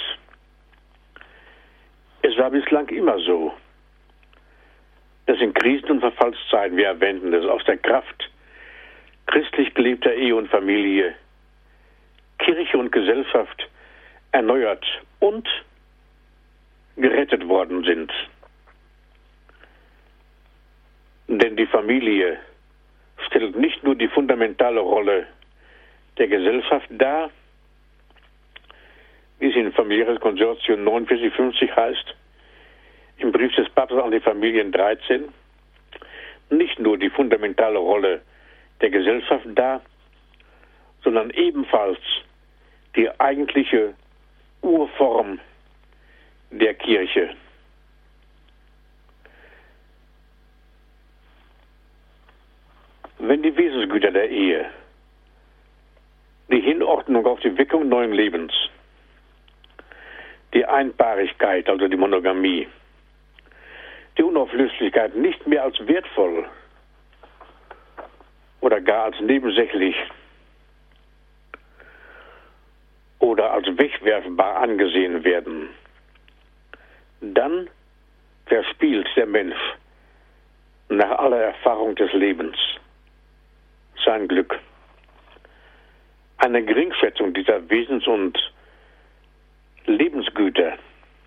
Es war bislang immer so, dass in Krisen- und Verfallszeiten, wir erwähnten das, aus der Kraft christlich gelebter Ehe und Familie Kirche und Gesellschaft erneuert und gerettet worden sind. Denn die Familie stellt nicht nur die fundamentale Rolle der Gesellschaft dar, wie es in Familiaris Consortio neunundvierzig fünfzig heißt, im Brief des Papstes an die Familien dreizehn, nicht nur die fundamentale Rolle der Gesellschaft dar, sondern ebenfalls die eigentliche Urform der Kirche. Wenn die Wesensgüter der Ehe, die Hinordnung auf die Weckung neuen Lebens, die Einpaarigkeit, also die Monogamie, die Unauflöslichkeit nicht mehr als wertvoll oder gar als nebensächlich oder als wegwerfbar angesehen werden, dann verspielt der Mensch nach aller Erfahrung des Lebens sein Glück. Eine Geringschätzung dieser Wesens- und Lebensgüter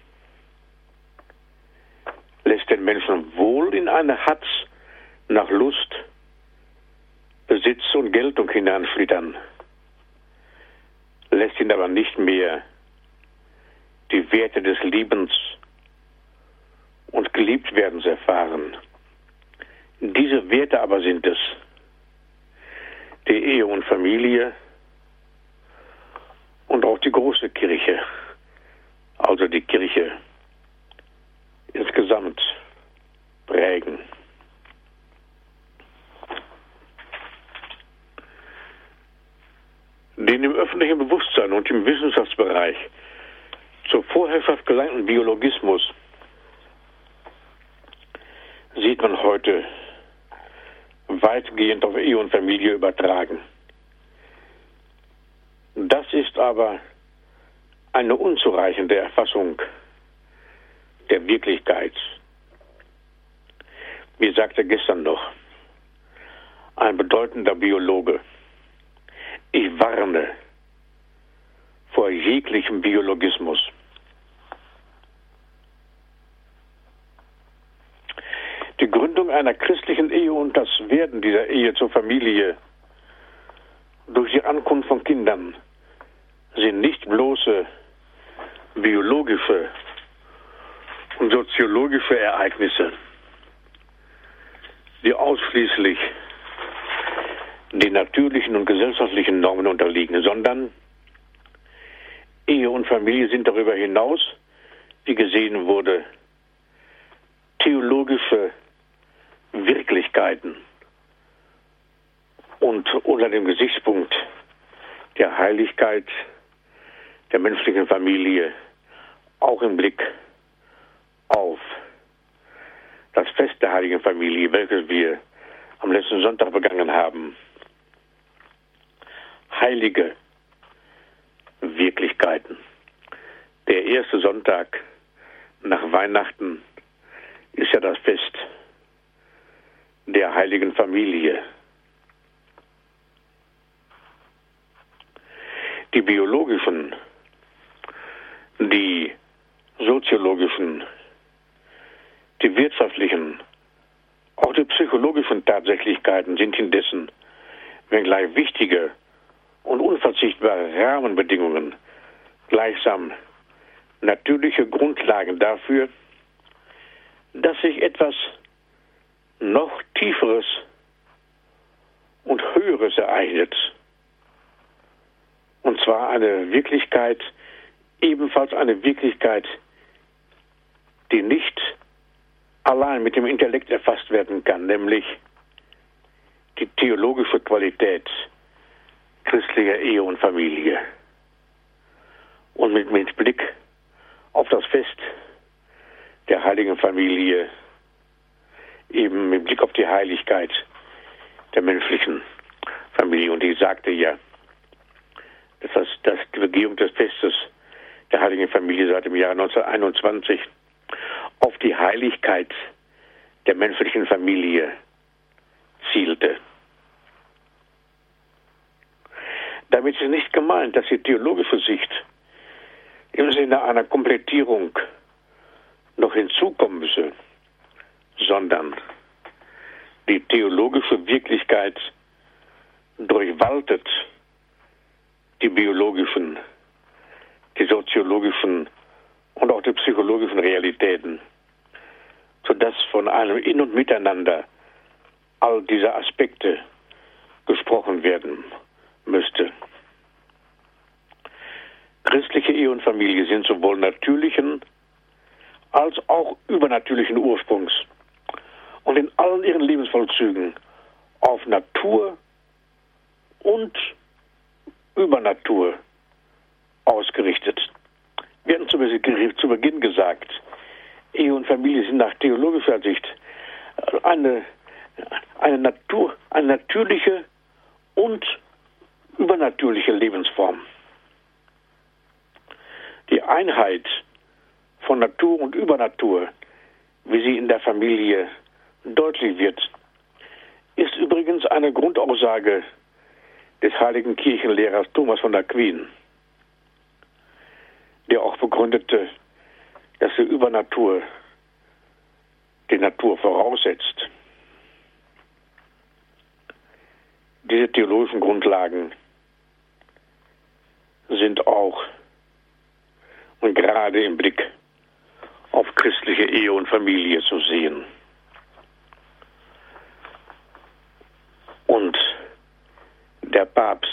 lässt den Menschen wohl in eine Hatz nach Lust, Besitz und Geltung hineinschlittern, lässt ihn aber nicht mehr die Werte des Liebens und Geliebtwerdens erfahren. Diese Werte aber sind es, die Ehe und Familie und auch die große Kirche, also die Kirche insgesamt, prägen. Den im öffentlichen Bewusstsein und im Wissenschaftsbereich zur Vorherrschaft gelangten Biologismus sieht man heute weitgehend auf Ehe und Familie übertragen. Das ist aber eine unzureichende Erfassung der Wirklichkeit. Wie sagte gestern noch ein bedeutender Biologe: Ich warne vor jeglichem Biologismus. Die Gründung einer christlichen Ehe und das Werden dieser Ehe zur Familie durch die Ankunft von Kindern sind nicht bloße biologische und soziologische Ereignisse, die ausschließlich den natürlichen und gesellschaftlichen Normen unterliegen, sondern Ehe und Familie sind darüber hinaus, wie gesehen wurde, theologische Wirklichkeiten und unter dem Gesichtspunkt der Heiligkeit der menschlichen Familie auch im Blick auf das Fest der Heiligen Familie, welches wir am letzten Sonntag begangen haben. Heilige Wirklichkeiten. Der erste Sonntag nach Weihnachten ist ja das Fest der Heiligen Familie. Die biologischen, die soziologischen, die wirtschaftlichen, auch die psychologischen Tatsächlichkeiten sind indessen, wenngleich wichtige und unverzichtbare Rahmenbedingungen, gleichsam natürliche Grundlagen dafür, dass sich etwas noch Tieferes und Höheres ereignet. Und zwar eine Wirklichkeit, ebenfalls eine Wirklichkeit, die nicht allein mit dem Intellekt erfasst werden kann, nämlich die theologische Qualität christlicher Ehe und Familie. Und mit, mit Blick auf das Fest der Heiligen Familie, eben mit Blick auf die Heiligkeit der menschlichen Familie. Und ich sagte ja, dass, das, dass die Begehung des Festes der Heiligen Familie seit dem Jahr neunzehnhunderteinundzwanzig auf die Heiligkeit der menschlichen Familie zielte. Damit ist nicht gemeint, dass die theologische Sicht im Sinne einer Komplettierung noch hinzukommen müsse, sondern die theologische Wirklichkeit durchwaltet die biologischen, die soziologischen und auch die psychologischen Realitäten, sodass von einem In- und Miteinander all dieser Aspekte gesprochen werden müsste. Christliche Ehe und Familie sind sowohl natürlichen als auch übernatürlichen Ursprungs und in allen ihren Lebensvollzügen auf Natur und Übernatur ausgerichtet. Wir hatten zu Beginn gesagt, Ehe und Familie sind nach theologischer Sicht eine, eine, Natur, eine natürliche und übernatürliche Lebensform. Die Einheit von Natur und Übernatur, wie sie in der Familie deutlich wird, ist übrigens eine Grundaussage des heiligen Kirchenlehrers Thomas von Aquin, der auch begründete, dass die Übernatur die Natur voraussetzt. Diese theologischen Grundlagen sind auch und gerade im Blick auf christliche Ehe und Familie zu sehen. Und der Papst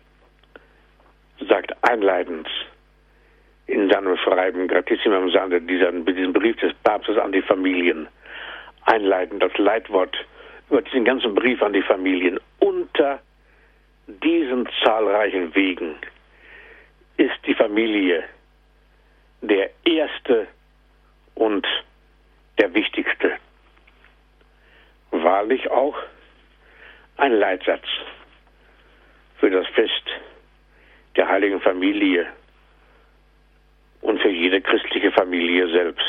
sagt einleitend in seinem Schreiben Gratissimam Sande, diesen, diesen Brief des Papstes an die Familien, einleitend das Leitwort über diesen ganzen Brief an die Familien: Unter diesen zahlreichen Wegen ist die Familie der erste und der wichtigste. Wahrlich auch ein Leitsatz für das Fest der Heiligen Familie und für jede christliche Familie selbst.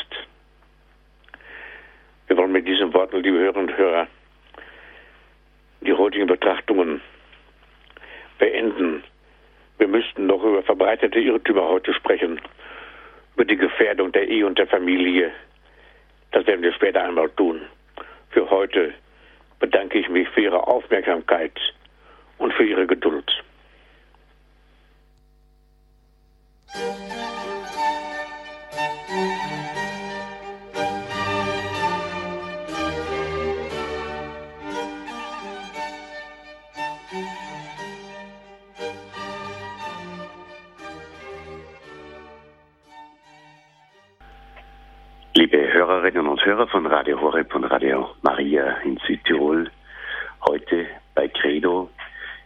Wir wollen mit diesen Worten, liebe Hörerinnen und Hörer, die heutigen Betrachtungen beenden. Wir müssten noch über verbreitete Irrtümer heute sprechen, über die Gefährdung der Ehe und der Familie. Das werden wir später einmal tun. Für heute bedanke ich mich für Ihre Aufmerksamkeit und für Ihre Geduld. Liebe Hörerinnen und Hörer von Radio Horeb und Radio Maria in Südtirol, heute bei Credo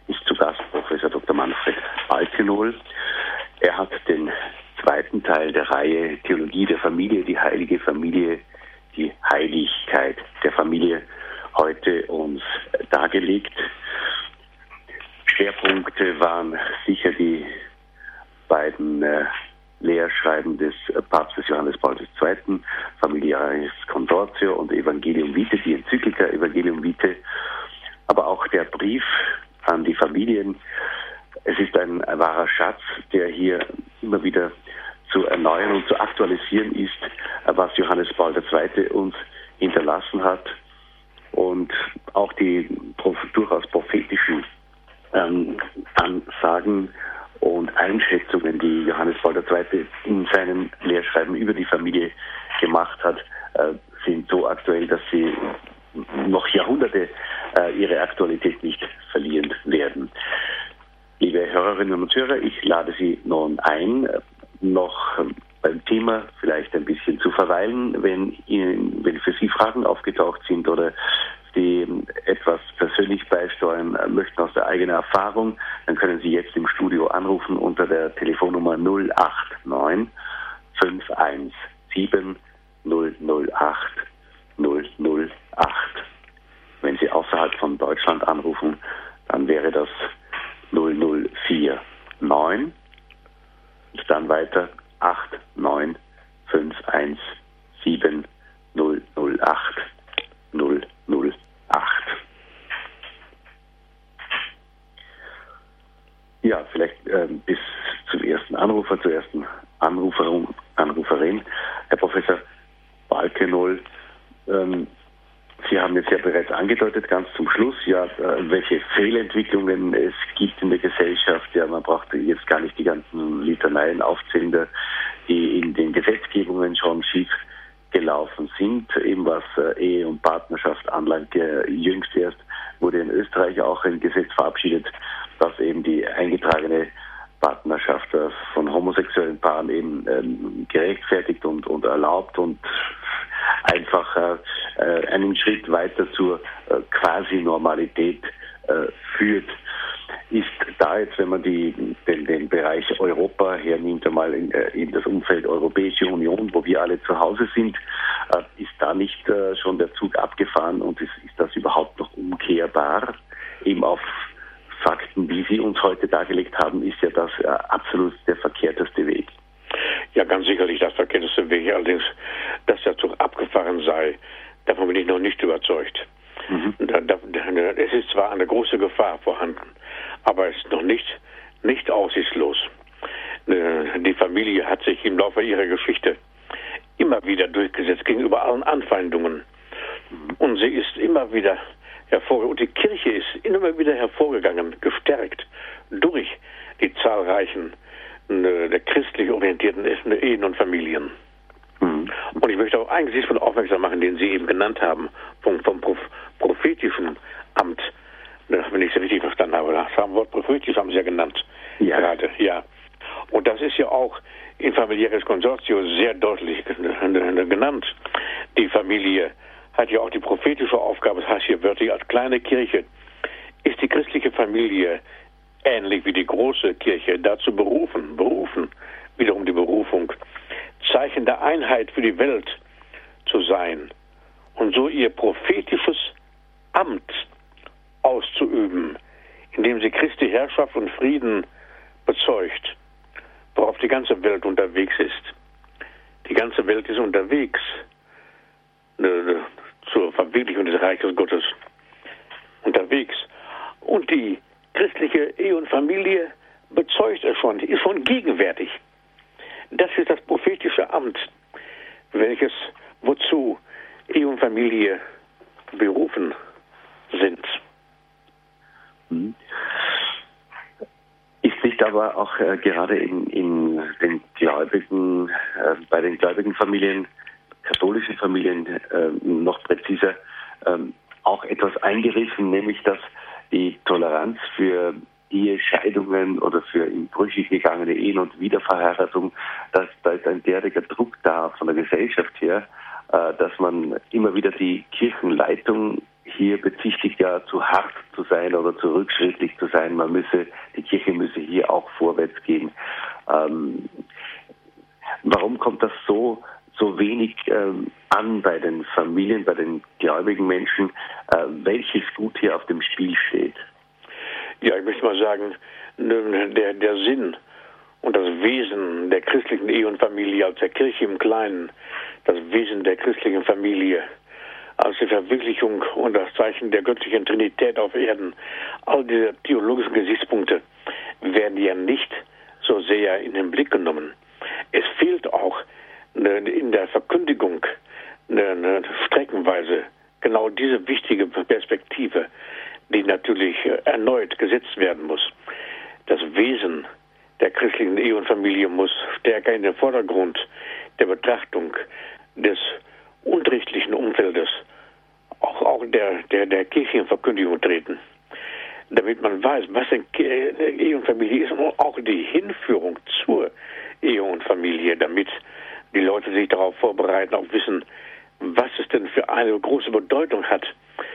ist zu Gast Professor Doktor Manfred Balkenhol. Er hat den zweiten Teil der Reihe Theologie der Familie, die heilige Familie, die Heiligkeit der Familie heute uns dargelegt. Schwerpunkte waren sicher die beiden äh, Lehrschreiben des äh, Papstes Johannes Paul der Zweite., Familiaris Consortio und Evangelium Vitae, die Enzyklika Evangelium Vitae, aber auch der Brief an die Familien. Es ist ein wahrer Schatz, der hier immer wieder zu erneuern und zu aktualisieren ist, was Johannes Paul der Zweite. uns hinterlassen hat, und auch die durchaus prophetischen ähm, Ansagen und Einschätzungen, die Johannes Paul der Zweite. in seinem Lehrschreiben über die Familie gemacht hat, äh, sind so aktuell, dass sie noch Jahrhunderte äh, ihre Aktualität nicht verlieren werden. Liebe Hörerinnen und Hörer, ich lade Sie nun ein, noch beim Thema vielleicht ein bisschen zu verweilen, wenn Ihnen, wenn für Sie Fragen aufgetaucht sind oder die etwas persönlich beisteuern möchten aus der eigenen Erfahrung, dann können Sie jetzt im Studio anrufen unter der Telefonnummer null acht neun fünf eins sieben null null acht null null acht. Wenn Sie außerhalb von Deutschland anrufen, dann wäre das null null vier neun und dann weiter acht neun fünf eins sieben null null acht null null acht. Ja, vielleicht äh, bis zum ersten Anrufer, zur ersten Anruferin, Anruferin. Herr Professor Balkenhol, ähm, Sie haben jetzt ja bereits angedeutet, ganz zum Schluss, ja, äh, welche Fehlentwicklungen es gibt in der Gesellschaft. Ja, man braucht jetzt gar nicht die ganzen Litaneien aufzählen, die in den Gesetzgebungen schon schief gelaufen sind, eben was äh, Ehe und Partnerschaft anlangt. Der jüngst erst wurde in Österreich auch ein Gesetz verabschiedet, das eben die eingetragene Partnerschaft äh, von homosexuellen Paaren eben ähm, gerechtfertigt und, und erlaubt und einfach äh, einen Schritt weiter zur äh, Quasi-Normalität äh, führt. Ist da jetzt, wenn man die, den, den Bereich Europa hernimmt, einmal in, äh, in das Umfeld Europäische Union, wo wir alle zu Hause sind, äh, ist da nicht äh, schon der Zug abgefahren und ist, ist das überhaupt noch umkehrbar? Eben auf Fakten, wie Sie uns heute dargelegt haben, ist ja das äh, absolut der verkehrteste Weg. Ja, ganz sicherlich das verkehrteste Weg. Allerdings, dass der Zug abgefahren sei, davon bin ich noch nicht überzeugt. Mhm. Da, da, es ist zwar eine große Gefahr vorhanden, aber es ist noch nicht, nicht aussichtslos. Die Familie hat sich im Laufe ihrer Geschichte immer wieder durchgesetzt gegenüber allen Anfeindungen. Und sie ist immer wieder hervorgegangen. Und die Kirche ist immer wieder hervorgegangen, gestärkt durch die zahlreichen der christlich orientierten Ehen und Familien. Mhm. Und ich möchte auch einen Gesichtspunkt aufmerksam machen, den Sie eben genannt haben, vom, vom prophetischen Amt, wenn ich es richtig verstanden habe. Das Wort prophetisch haben Sie ja genannt. Ja. Gerade, ja. Und das ist ja auch in Familiaris Consortio sehr deutlich genannt. Die Familie hat ja auch die prophetische Aufgabe, das heißt hier wörtlich als kleine Kirche, ist die christliche Familie ähnlich wie die große Kirche dazu berufen, berufen, wiederum die Berufung, Zeichen der Einheit für die Welt zu sein und so ihr prophetisches Amt auszuüben, indem sie Christi Herrschaft und Frieden bezeugt, worauf die ganze Welt unterwegs ist. Die ganze Welt ist unterwegs äh, zur Verwirklichung des Reiches Gottes unterwegs. Und die christliche Ehe und Familie bezeugt es schon, ist schon gegenwärtig. Das ist das prophetische Amt, welches, wozu Ehe und Familie berufen sind. Ist nicht aber auch äh, gerade in, in den Gläubigen, äh, bei den gläubigen Familien, katholischen Familien äh, noch präziser, äh, auch etwas eingerissen, nämlich dass die Toleranz für Ehescheidungen oder für in Brüche gegangene Ehen und Wiederverheiratung, dass da ist ein derartiger Druck da von der Gesellschaft her, äh, dass man immer wieder die Kirchenleitung hier bezichtigt, ja zu hart zu sein oder zu rückschrittlich zu sein. Man müsse, die Kirche müsse hier auch vorwärts gehen. Ähm, warum kommt das so so wenig ähm, an bei den Familien, bei den gläubigen Menschen, äh, welches Gut hier auf dem Spiel steht? Ja, ich möchte mal sagen, der, der Sinn und das Wesen der christlichen Ehe und Familie als der Kirche im Kleinen, das Wesen der christlichen Familie als die Verwirklichung und das Zeichen der göttlichen Trinität auf Erden, all diese theologischen Gesichtspunkte werden ja nicht so sehr in den Blick genommen. Es fehlt auch in der Verkündigung eine streckenweise genau diese wichtige Perspektive, die natürlich erneut gesetzt werden muss. Das Wesen der christlichen Ehe und Familie muss stärker in den Vordergrund der Betrachtung des unterrichtlichen Umfeldes, auch, auch der, der, der Kirchenverkündigung treten, damit man weiß, was eine Ehe und Familie ist und auch die Hinführung zur Ehe und Familie, damit die Leute sich darauf vorbereiten, auch wissen, was es denn für eine große Bedeutung hat,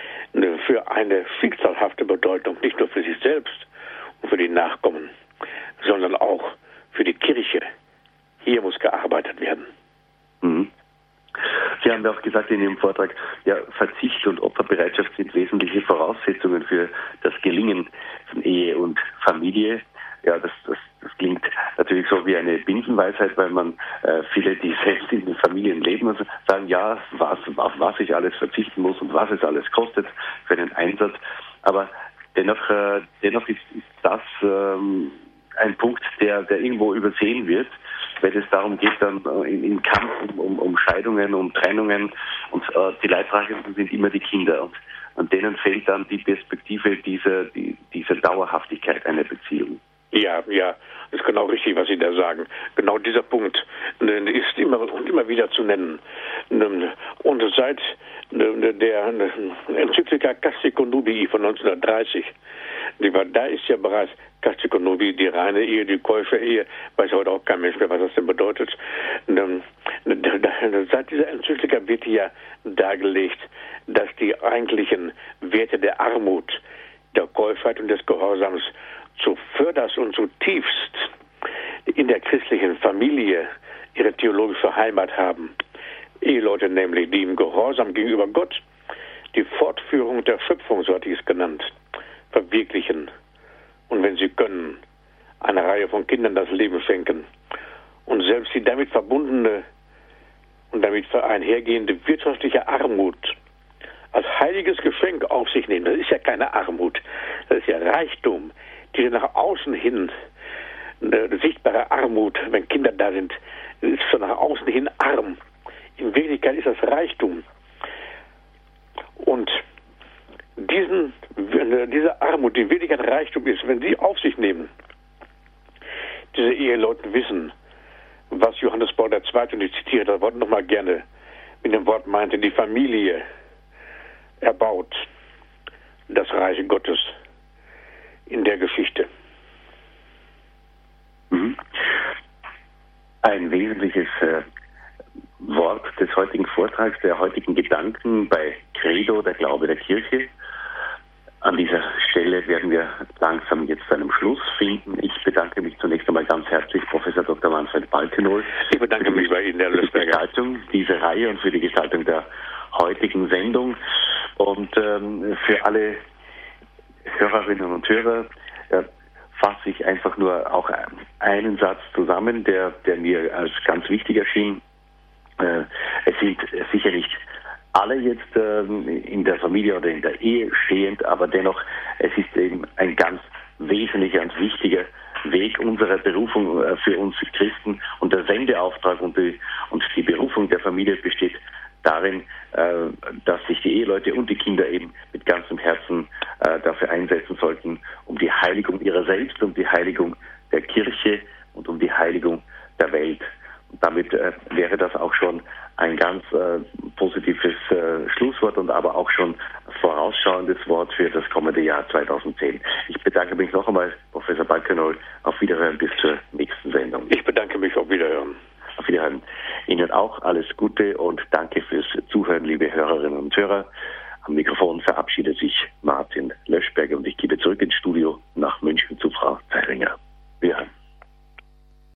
für eine schicksalhafte Bedeutung, nicht nur für sich selbst und für die Nachkommen, sondern auch für die Kirche. Hier muss gearbeitet werden. Mhm. Sie haben ja auch gesagt in Ihrem Vortrag, ja, Verzicht und Opferbereitschaft sind wesentliche Voraussetzungen für das Gelingen von Ehe und Familie. Ja, das, das, das klingt natürlich so wie eine Binsenweisheit, weil man äh, viele, die selbst in den Familien leben, also sagen, ja, was, auf was ich alles verzichten muss und was es alles kostet für einen Einsatz. Aber dennoch, äh, dennoch ist, ist das ähm, ein Punkt, der, der irgendwo übersehen wird, wenn es darum geht, dann äh, im Kampf um, um, um Scheidungen, um Trennungen, und äh, die Leidtragenden sind immer die Kinder. Und an denen fehlt dann die Perspektive dieser, die, dieser Dauerhaftigkeit einer Beziehung. Ja, ja, das ist genau richtig, was Sie da sagen. Genau dieser Punkt ist immer und immer wieder zu nennen. Und seit der Enzyklika Casti Connubii von neunzehnhundertdreißig, die war, da ist ja bereits Casti Connubii, die reine Ehe, die Käufer-Ehe, weiß heute auch kein Mensch mehr, was das denn bedeutet. Seit dieser Enzyklika wird ja dargelegt, dass die eigentlichen Werte der Armut, der Käufheit und des Gehorsams zuvörderst und zutiefst in der christlichen Familie ihre theologische Heimat haben. Eheleute nämlich, die im Gehorsam gegenüber Gott die Fortführung der Schöpfung, so hatte ich es genannt, verwirklichen und wenn sie können, einer Reihe von Kindern das Leben schenken und selbst die damit verbundene und damit einhergehende wirtschaftliche Armut als heiliges Geschenk auf sich nehmen. Das ist ja keine Armut, das ist ja Reichtum. Diese nach außen hin eine sichtbare Armut, wenn Kinder da sind, ist schon nach außen hin arm. In Wirklichkeit ist das Reichtum. Und diesen, diese Armut, die in Wirklichkeit Reichtum ist, wenn sie auf sich nehmen, diese Eheleute wissen, was Johannes Paul der Zweite, und ich zitiere das Wort nochmal gerne, mit dem Wort meinte, die Familie erbaut das Reich Gottes in der Geschichte. Mhm. Ein wesentliches äh, Wort des heutigen Vortrags, der heutigen Gedanken bei Credo, der Glaube der Kirche. An dieser Stelle werden wir langsam jetzt zu einem Schluss finden. Ich bedanke mich zunächst einmal ganz herzlich, Professor Doktor Manfred Balkenohl. Ich bedanke mich bei Ihnen, Herr Lösberger. Für die Gestaltung dieser Reihe und für die Gestaltung der heutigen Sendung. Und ähm, für alle Hörerinnen und Hörer äh, fasse ich einfach nur auch einen Satz zusammen, der, der mir als ganz wichtig erschien. Äh, es sind sicher nicht alle jetzt äh, in der Familie oder in der Ehe stehend, aber dennoch, es ist eben ein ganz wesentlicher und wichtiger Weg unserer Berufung äh, für uns Christen, und der Sendeauftrag und die, und die Berufung der Familie besteht darin, äh, dass sich die Eheleute und die Kinder eben mit ganzem Herzen äh, dafür einsetzen sollten, um die Heiligung ihrer selbst, um die Heiligung der Kirche und um die Heiligung der Welt. Und damit äh, wäre das auch schon ein ganz äh, positives äh, Schlusswort und aber auch schon vorausschauendes Wort für das kommende Jahr zweitausendzehn. Ich bedanke mich noch einmal, Professor Balkenohl. Auf Wiederhören bis zur nächsten Sendung. Ich bedanke mich, auf Wiederhören. Auf Wiederhören. Ihnen auch alles Gute und danke fürs Zuhören, liebe Hörerinnen und Hörer. Am Mikrofon verabschiedet sich Martin Löschberger und ich gebe zurück ins Studio nach München zu Frau Zeiringer.